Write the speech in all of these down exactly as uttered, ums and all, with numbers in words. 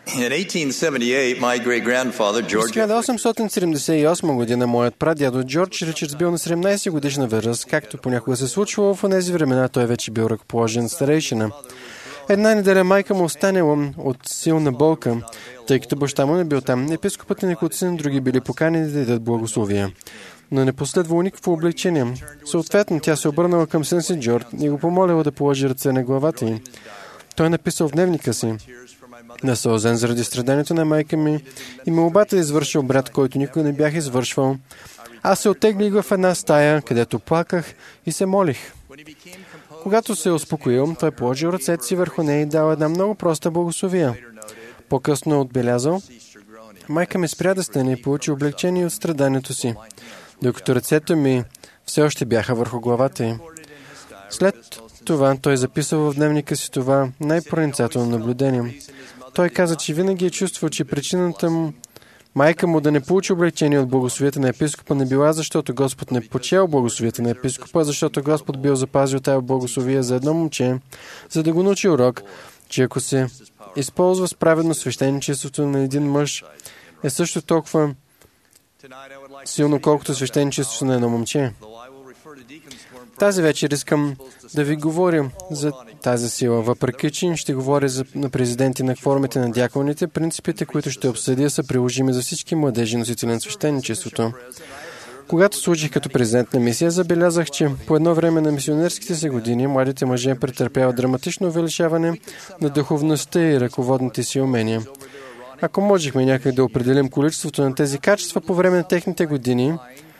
През хиляда осемстотин седемдесет и осма година моят прадядо Джордж Ричардс бил на седемнадесет годишна възраст, както понякога се случвало в тези времена, той вече бил ръкоположен старейшина. Една неделя майка му останала от силна болка, тъй като баща му не бил там. Епископът и някои други били поканени да дадат благословия. Но не последвало никакво облегчение. Съответно, тя се обърнала към син си Джордж и го помолила да положи ръце на главата й. Той написал в дневника си: насълзен заради страданието на майка ми и молбата е извършил брат, който никога не бях извършвал. Аз се оттеглих в една стая, където плаках и се молих. Когато се е успокоил, той положил ръцете си върху нея и дал една много проста благословия. По-късно е отбелязал: майка ми спря да стане и получи облегчение от страданието си, докато ръцете ми все още бяха върху главата й. След това той записал в дневника си това най-проницателно наблюдение. Той каза, че винаги е чувствал, че причината му майка му да не получи облегчение от благословията на епископа не била, защото Господ не почел благословията на епископа, защото Господ бил запазил тая благословия за едно момче, за да го научи урок, че ако се използва справедно свещеничеството на един мъж, е също толкова силно, колкото свещеничеството на едно момче. Тази вечер искам да ви говоря за тази сила. Въпреки че ще говоря за, на президенти на кворумите на дяконите, принципите, които ще обсъдя, са приложими за всички младежи носители на свещеничеството. Когато служих като президент на мисия, забелязах, че по едно време на мисионерските си години младите мъже претърпяват драматично увеличаване на духовността и ръководните си умения. Ако можехме някак да определим количеството на тези качества по време на техните години,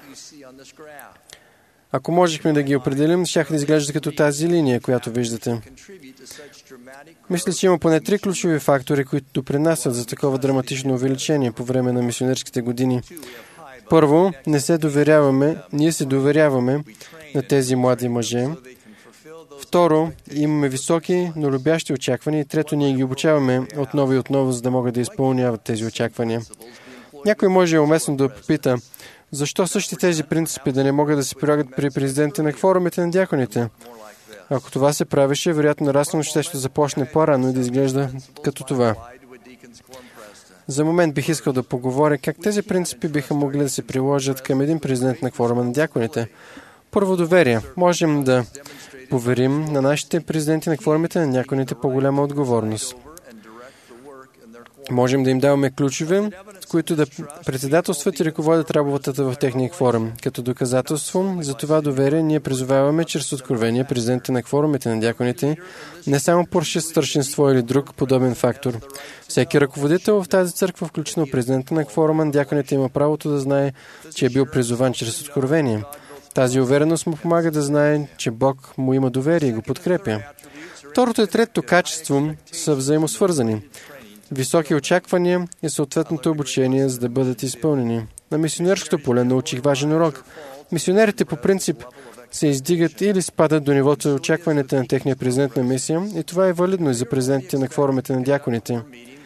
ако можехме да ги определим, щяха да изглежда като тази линия, която виждате. Мисля, че има поне три ключови фактори, които допринасят за такова драматично увеличение по време на мисионерските години. Първо, не се доверяваме, ние се доверяваме на тези млади мъже. Второ, имаме високи, но любящи очаквания. И трето, ние ги обучаваме отново и отново, за да могат да изпълняват тези очаквания. Някой може уместно да попита: защо същи тези принципи да не могат да се прилагат при президента на кворумите на дяконите? Ако това се правеше, вероятно нарастването ще започне по-рано и да изглежда като това. За момент бих искал да поговоря как тези принципи биха могли да се приложат към един президент на кворума на дяконите. Първо, доверие. Можем да поверим на нашите президенти на кворумите на дяконите по-голяма отговорност. Можем да им даваме ключове, с които да председателстват и ръководят работата в техния кворум. Като доказателство за това доверие ние призоваваме чрез откровение президентите на кворумите на дяконите не само по старшинство или друг подобен фактор. Всеки ръководител в тази църква, включително президента на кворума на дяконите, има правото да знае, че е бил призован чрез откровение. Тази увереност му помага да знае, че Бог му има доверие и го подкрепя. Второто и третото качество са взаимосвързани. Високи очаквания и съответното обучение, за да бъдат изпълнени. На мисионерското поле научих важен урок. Мисионерите по принцип се издигат или спадат до нивото за очакванията на техния президент на мисия, и това е валидно и за президентите на кворумите на дяконите.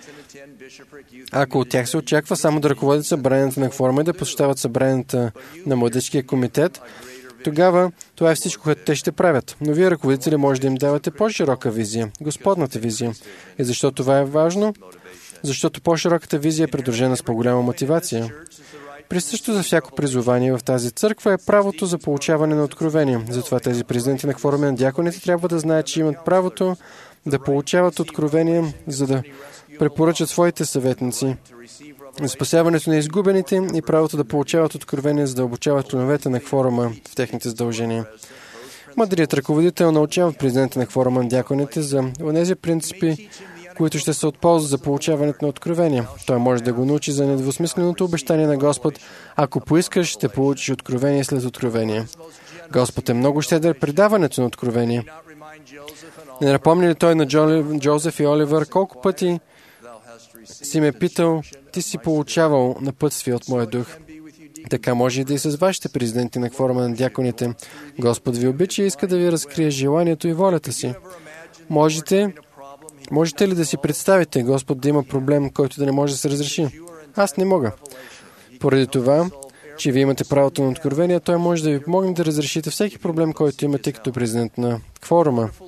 Ако от тях се очаква само да ръководят събранията на кворума и да посещават събранията на младежкия комитет, тогава това е всичко, което те ще правят. Но вие, ръководители, може да им давате по-широка визия, Господната визия. И защо това е важно? Защото по-широката визия е придружена с по-голяма мотивация. Присъщо за всяко призование в тази църква е правото за получаване на откровение. Затова тези президенти на кворума на дяконите трябва да знаят, че имат правото да получават откровение, за да препоръчат своите съветници за спасяването на изгубените и правото да получават откровение, за да обучават членовете на кворума в техните задължения. Мъдрият ръководител научава президента на кворума на дяконите за онези принципи, които ще се от полза за получаването на откровение. Той може да го научи за недвусмисленото обещание на Господ: ако поискаш, ще получиш откровение след откровение. Господ е много щедър при даването на откровение. Не напомни ли той на Джозеф и Оливър колко пъти си ме питал: ти си получавал напътствие от моя дух? Така може и да и с вашите президенти на кворума на дяконите. Господ ви обича и иска да ви разкрие желанието и волята си. Можете, можете ли да си представите Господ да има проблем, който да не може да се разреши? Аз не мога. Поради това, че вие имате правото на откровение, той може да ви помогне да разрешите всеки проблем, който имате като президент на кворума.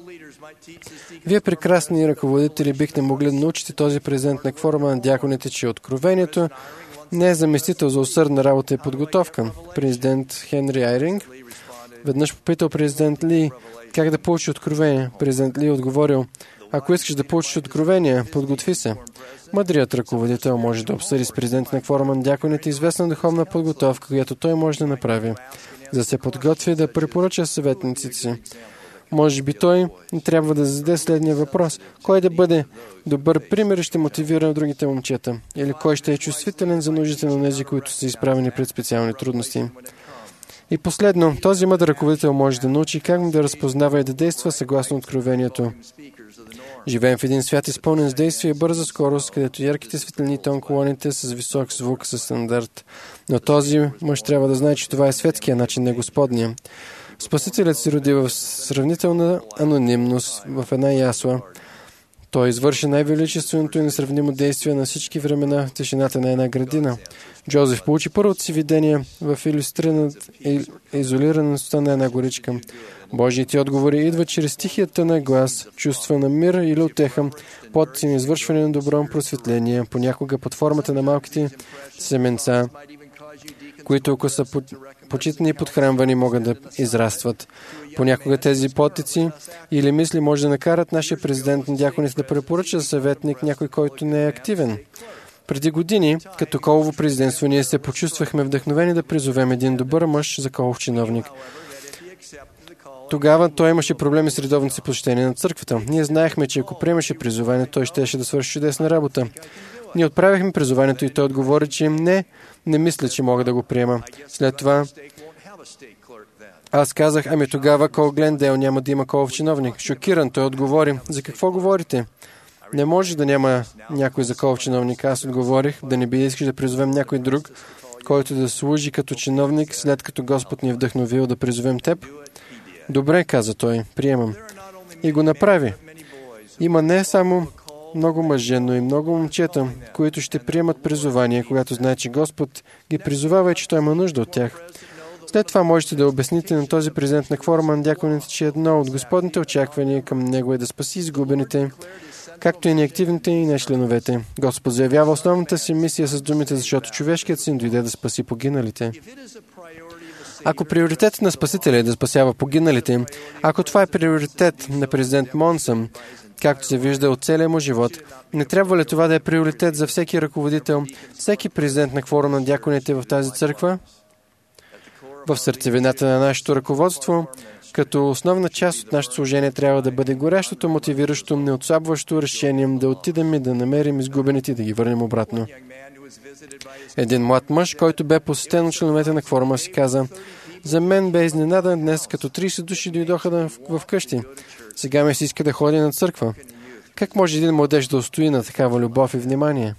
Вие, прекрасни ръководители, бихте могли да научите този президент на кворума на дяконите, че откровението не е заместител за усърдна работа и подготовка. Президент Хенри Айринг веднъж попитал президент Ли как да получи откровение. Президент Ли отговорил: ако искаш да получиш откровение, подготви се. Мъдрият ръководител може да обсъди с президент на кворума на дяконите известна духовна подготовка, която той може да направи, за да се подготви да препоръча съветниците си. Може би той трябва да зададе следния въпрос: кой да бъде добър пример и ще мотивира другите момчета? Или кой ще е чувствителен за нуждите на тези, които са изправени пред специални трудности? И последно, този мъдър ръководител може да научи как да разпознава и да действа съгласно откровението. Живеем в един свят, изпълнен с действие и бърза скорост, където ярките светлини, тонколоните с висок звук са стандарт. Но този мъж трябва да знае, че това е светския начин, не Господния. Спасителят се роди в сравнителна анонимност в една ясла. Той извърши най-величественото и несравнимо действие на всички времена в тишината на една градина. Джозеф получи първото си видение в изолираността на една горичка. Божиите отговори идват чрез тихията на глас, чувства на мир или утеха, под си на извършване на добро просветление, понякога под формата на малките семенца, които ако са почитани и подхранвани, могат да израстват. Понякога тези потици или мисли може да накарат нашия президент на дяконите да препоръча съветник някой, който не е активен. Преди години, като колово президентство, ние се почувствахме вдъхновени да призовем един добър мъж за колов чиновник. Тогава той имаше проблеми с редовното си посещение на църквата. Ние знаехме, че ако приемаше призование, той щеше да свърши чудесна работа. Ние отправихме призованието и той отговори, че не, не мисля, че мога да го приема. След това аз казах: ами тогава Кол Глендейл няма да има колов чиновник. Шокиран, той отговори: за какво говорите? Не може да няма някой за колов чиновник. Аз отговорих: да не би да искаш да призовем някой друг, който да служи като чиновник, след като Господ ни е вдъхновил да призовем теб? Добре, каза той, приемам. И го направи. Има не само много мъже, но и много момчета, които ще приемат призование, когато знаят, че Господ ги призовава и че той има нужда от тях. След това можете да обясните на този президент на кворума на дяконите, че едно от Господните очаквания към него е да спаси изгубените, както и неактивните и нечленовете. Господ заявява основната си мисия с думите, защото човешкият син дойде да спаси погиналите. Ако приоритетът на Спасителя е да спасява погиналите, ако това е приоритет на президент Монсъм, както се вижда от целия му живот, не трябва ли това да е приоритет за всеки ръководител, всеки президент на кворум на дяконите в тази църква? В сърцевината на нашето ръководство, като основна част от нашето служение, трябва да бъде горящото, мотивиращо, неотслабващо решение да отидем и да намерим изгубените и да ги върнем обратно. Един млад мъж, който бе посетен от членовете на кворума, си каза: за мен бе изненадан днес, като трийсет души дойдоха в, в къщи. Сега ми се иска да ходя на църква. Как може един младеж да устои на такава любов и внимание?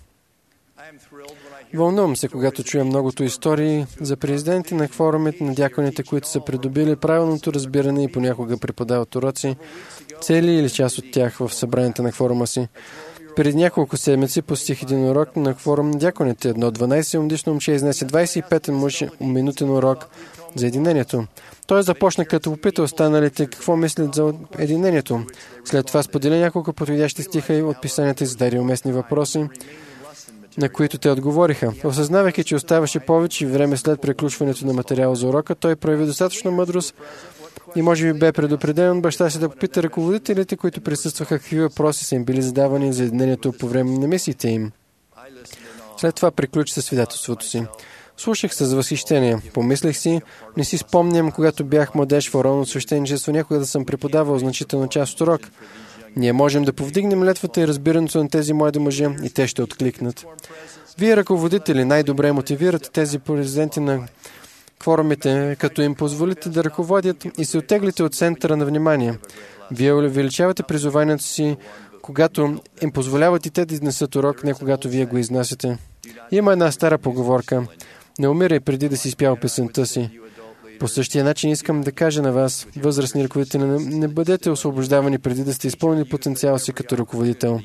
Вълнувам се, когато чуя многото истории за президенти на кворумите на дяконите, които са придобили правилното разбиране и понякога преподават уроци, цели или част от тях в събранията на кворума си. Преди няколко седмици посетих един урок на кворум на дяконите. Едно дванайсетгодишно момче изнесе двайсет и пет минутен урок за единението. Той започна като попита останалите какво мислят за единението. След това сподели няколко подходящи стиха и от писанията и зададе уместни въпроси, на които те отговориха. Осъзнавайки, че оставаше повече време след приключването на материала за урока, той прояви достатъчно мъдрост и може би бе предупреден баща си да попита ръководителите, които присъстваха, какви въпроси са им били задавани за единението по време на мисиите им. След това приключи със свидетелството си. Слушах се с възхищение. Помислих си, не си спомням, когато бях младеж в оронно свещеничество, някога да съм преподавал значителна част от урок. Ние можем да повдигнем летвата и разбирането на тези млади мъже и те ще откликнат. Вие, ръководители, най-добре мотивирате тези президенти на кворумите, като им позволите да ръководят и се оттеглите от центъра на внимание. Вие увеличавате призованието си, когато им позволяват и те да изнесат урок, не когато вие го изнасяте. Има една стара поговорка: не умирай преди да си изпял песента си. По същия начин искам да кажа на вас, възрастни ръководители, не бъдете освобождавани преди да сте изпълнили потенциал си като ръководител.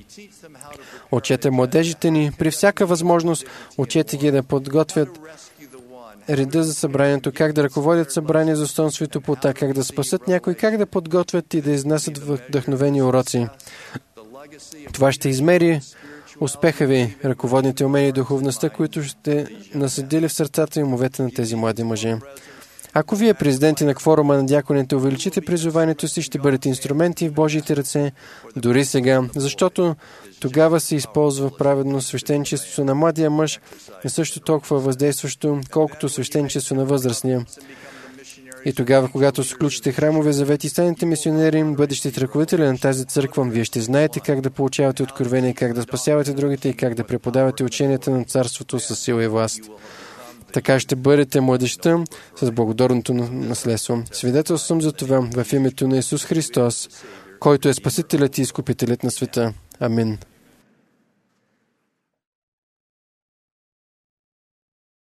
Учете младежите ни при всяка възможност, учете ги да подготвят реда за събранието, как да ръководят събрание за основно светополта, как да спасат някой, как да подготвят и да изнасят вдъхновени уроци. Това ще измери успеха ви, ръководните умения и духовността, които ще насъдили в сърцата и умовете на тези млади мъже. Ако вие, президенти на кворума на дяконите, увеличите призованието си, ще бъдете инструменти в Божиите ръце, дори сега, защото тогава се използва праведно свещеничеството на младия мъж и също толкова въздействащо, колкото свещеничество на възрастния. И тогава, когато сключите храмове завет и станете мисионери, бъдещите ръководители на тази църква, вие ще знаете как да получавате откровение, как да спасявате другите и как да преподавате ученията на царството със сила и власт. Така ще бъдете младежта с благодарното наследство. Свидетелствам за това в името на Исус Христос, който е Спасителят и Изкупителят на света. Амин.